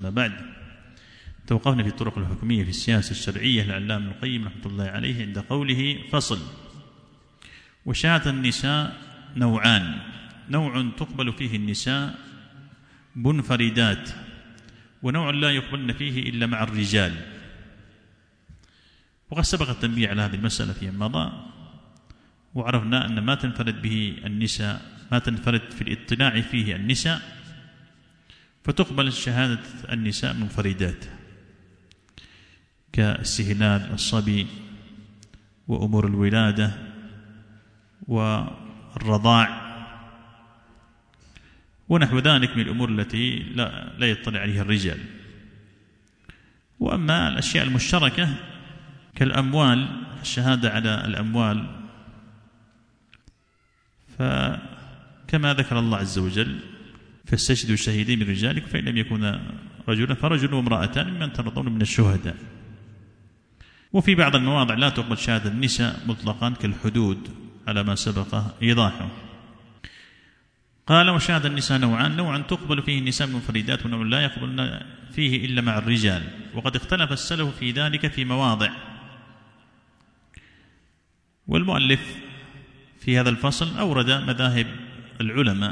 أما بعد، توقفنا في الطرق الحكمية في السياسة الشرعية للعلامة ابن القيم رحمة الله عليه عند قوله: فصل. وشهادة النساء نوعان: نوع تقبل فيه النساء منفردات، ونوع لا يقبلن فيه إلا مع الرجال. وقد سبق التنبيه على هذه المسألة فيما مضى، وعرفنا أن ما تنفرد به النساء، ما تنفرد في الاطلاع فيه النساء، فتقبل شهادة النساء منفردات كاستهلال الصبي وأمور الولادة والرضاع ونحو ذلك من الأمور التي لا يطلع عليها الرجال. وأما الأشياء المشتركة كالأموال، الشهادة على الأموال، فكما ذكر الله عز وجل: فاستشهدوا شهيدين من رجالكم فإن لم يكونا رجلا فرجل وامرأتان ممن ترضون من الشهداء. وفي بعض المواضع لا تقبل شهادة النساء مطلقا كالحدود على ما سبق إيضاحه. قال: وشهادة النساء نوعان: نوع تقبل فيه النساء منفردات، ونوع لا يقبلن فيه إلا مع الرجال. وقد اختلف السلف في ذلك في مواضع. والمؤلف في هذا الفصل أورد مذاهب العلماء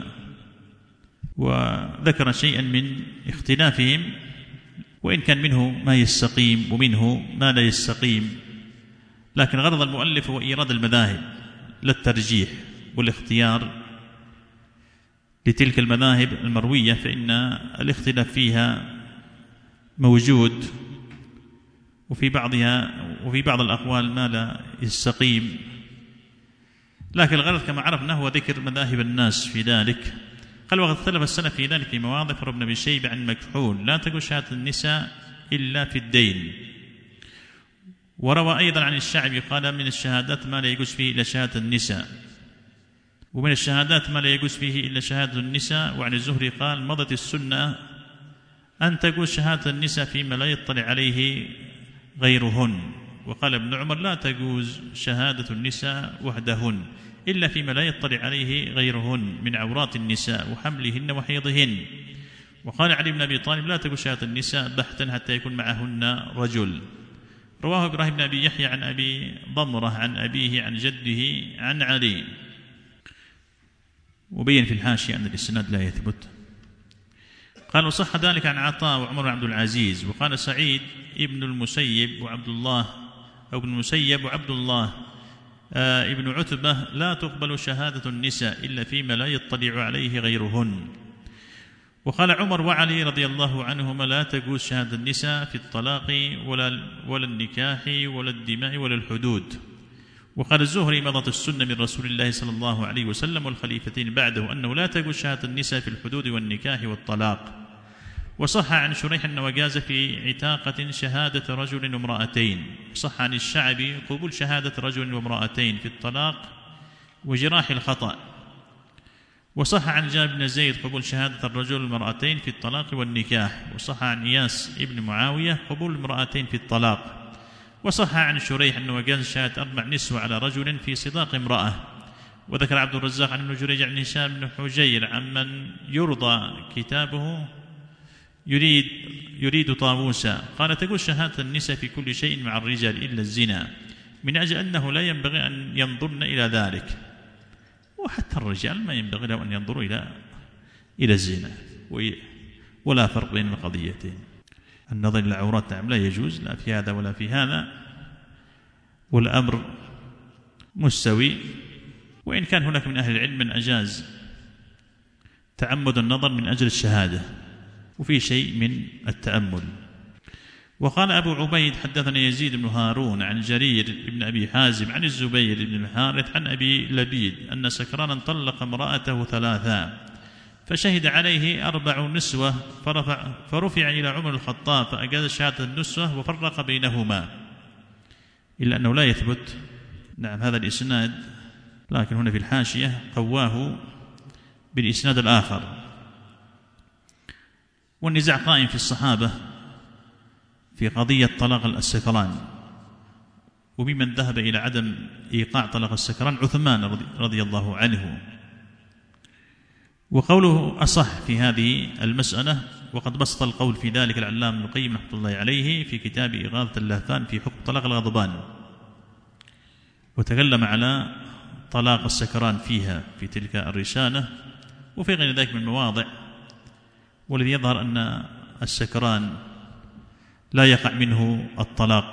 وذكر شيئا من اختلافهم، وإن كان منه ما يستقيم ومنه ما لا يستقيم، لكن غرض المؤلف هو إيراد المذاهب للترجيح والاختيار لتلك المذاهب المروية، فإن الاختلاف فيها موجود، وفي بعض الأقوال ما لا يستقيم، لكن الغرض كما عرفنا هو ذكر مذاهب الناس في ذلك. قال: وقد اختلف السلف في ذلك في مواضع، فابن أبي شيبة عن مكحول: لا تجوز شهادة النساء إلا في الدين. وروى أيضا عن الشعبي قال: من الشهادات ما لا يجوز فيه إلا شهادة النساء، ومن الشهادات ما لا يجوز فيه إلا شهادة النساء. وعن الزهري قال: مضت السنة أن تجوز شهادة النساء فيما لا يطلع عليه غيرهن. وقال ابن عمر: لا تجوز شهادة النساء وحدهن إلا فيما لا يطلع عليه غيرهن من عورات النساء وحملهن وحيضهن. وقال علي بن أبي طالب: لا تجوز شهادة النساء بحتا حتى يكون معهن رجل. رواه إبراهيم بن أبي يحيى عن أبي ضمرة عن أبيه عن جده عن علي. وبين في الحاشية أن الإسناد لا يثبت. قال: وصح ذلك عن عطاء وعمر بن عبد العزيز. وقال سعيد ابن المسيب وعبد الله ابن عتبة: لا تقبل شهادة النساء إلا فيما لا يطلع عليه غيرهن. وقال عمر وعلي رضي الله عنهما: لا تجوز شهادة النساء في الطلاق ولا النكاح ولا الدماء ولا الحدود. وقال الزهري: مضت السنة من رسول الله صلى الله عليه وسلم والخليفتين بعده أنه لا تجوز شهادة النساء في الحدود والنكاح والطلاق. وصح عن شريح أنه وجاز في عتاقة شهادة رجل وامرأتين. وصح عن الشعبي قبول شهادة رجل وامرأتين في الطلاق وجراح الخطأ. وصح عن جابر بن زيد قبول شهادة الرجل والمرأتين في الطلاق والنكاح. وصح عن إياس ابن معاوية قبول المرأتين في الطلاق. وصح عن شريح أنه وجاز شهادة 4 نسوة على رجل في صداق امرأة. وذكر عبد الرزاق عن ابن جريج عن هشام بن حجير عمن يرضى كتابه يريد طاووسا قال: تقول شهادة النساء في كل شيء مع الرجال إلا الزنا، من أجل أنه لا ينبغي أن ينظرن إلى ذلك، وحتى الرجال ما ينبغي لهم أن ينظروا إلى الزنا، ولا فرق بين القضيتين. النظر إلى العورات لا يجوز لا في هذا ولا في هذا، والأمر مستوي. وإن كان هناك من أهل العلم من أجاز تعمد النظر من أجل الشهادة، وفي شيء من التأمل. وقال أبو عبيد: حدثنا يزيد بن هارون عن جرير بن أبي حازم عن الزبير بن الحارث عن أبي لبيد أن سكرانا طلق امرأته 3، فشهد عليه 4 نسوة، فرفع إلى عمر الخطاب فأجاز شهادة النسوة وفرق بينهما، إلا أنه لا يثبت هذا الإسناد، لكن هنا في الحاشية قواه بالإسناد الآخر. والنزاع قائم في الصحابة في قضية طلاق السكران، وممن ذهب إلى عدم إيقاع طلاق السكران عثمان رضي الله عنه. وقوله أصح في هذه المسألة وقد بسط القول في ذلك العلامة ابن القيم رحمة الله عليه في كتاب إغاثة اللهفان في حكم طلاق الغضبان، وتكلم على طلاق السكران فيها في تلك الرسالة وفي غير ذلك من المواضع. والذي يظهر أن السكران لا يقع منه الطلاق،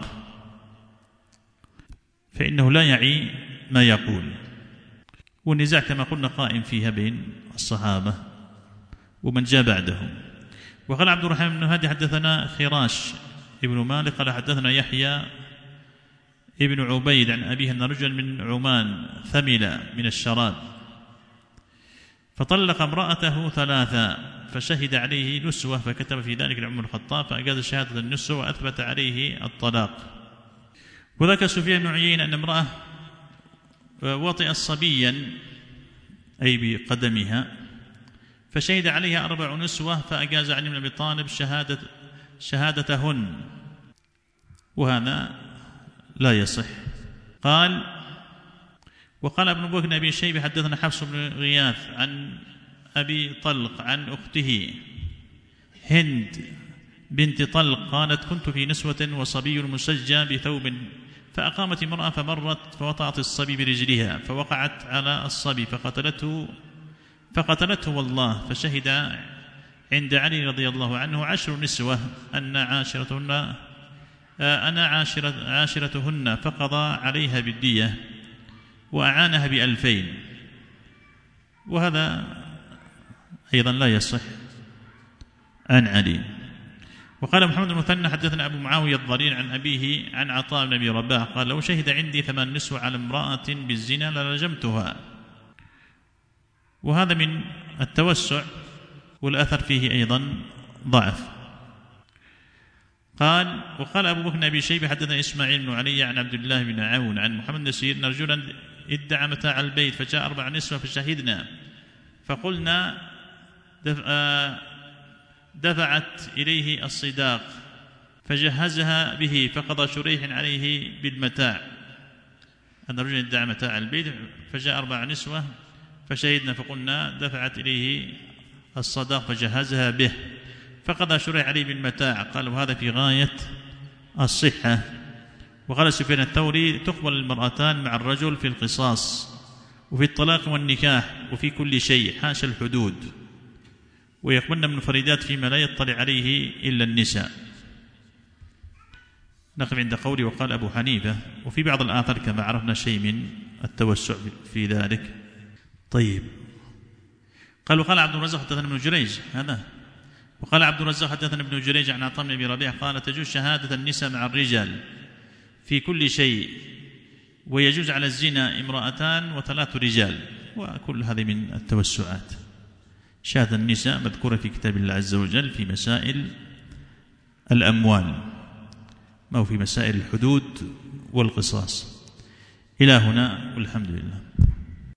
فإنه لا يعي ما يقول، والنزاع كما قلنا قائم فيها بين الصحابة ومن جاء بعدهم. وقال عبد الرحمن بن هادي حدثنا خراش ابن مالك قال حدثنا يحيى ابن عبيد عن أبيه أن رجلا من عمان ثمل من الشراب فطلق امرأته 3 فشهد عليه نسوة، فكتب في ذلك لعمر الخطاب فأجاز شهادة النسوة وأثبت عليه الطلاق. وذكر سفيان بن عيينة أن امرأة وطئت صبيا أي بقدمها فشهد عليها 4 نسوة فأجاز علي بن أبي طالب شهادتهن، وهذا لا يصح. وقال ابن بكر بن أبي شيبة حدثنا حفص بن غياث عن أبي طلق عن أخته هند بنت طلق قالت كنت في نسوة وصبي مسجى بثوب فأقامت امرأة فمرت فوطأت الصبي برجلها فوقعت على الصبي فقتلته والله، فشهد عند علي رضي الله عنه 10 نسوة أنا عاشرتهن فقضى عليها بالدية وأعانها ب2000، وهذا أيضا لا يصح عن علي. وقال محمد المثنى حدثنا أبو معاوية الضرير عن أبيه عن عطاء بن أبي رباح قال لو شهد عندي 8 نسوة على امرأة بالزنا لرجمتها، وهذا من التوسع والأثر فيه أيضا ضعف. وقال أبو بكر بن أبي شيبة حدثنا إسماعيل بن علي عن عبد الله بن عون عن محمد بن سير أن رجلا ادعى متاع البيت فجاء 4 نسوة فشهدنا فقلنا دفعت إليه الصداق فجهزها به فقضى شريح عليه بالمتاع. أن رجلا ادعى متاع البيت فجاء 4 نسوة فشهدنا فقلنا دفعت إليه الصداق فجهزها به فقضى شريح عليه بالمتاع. قال وهذا في غاية الصحة. وقال سفيان الثوري تقبل المرأتان مع الرجل في القصاص وفي الطلاق والنكاح وفي كل شيء حاشا الحدود، ويقبلن منفردات فيما لا يطلع عليه إلا النساء. نقف عند قولي وقال أبو حنيفة، وفي بعض الآثار كما عرفنا شيء من التوسع في ذلك. طيب وقال عبد الرزاق حدثنا ابن جريج وقال عبد الرزاق حدثنا ابن جريج عن عطاء بن أبي ربيع قال تجوز شهادة النساء مع الرجال في كل شيء، ويجوز على الزنا 2 و3 رجال، وكل هذه من التوسعات. شهادة النساء مذكورة في كتاب الله عز وجل في مسائل الأموال، ما هو في مسائل الحدود والقصاص. إلى هنا والحمد لله.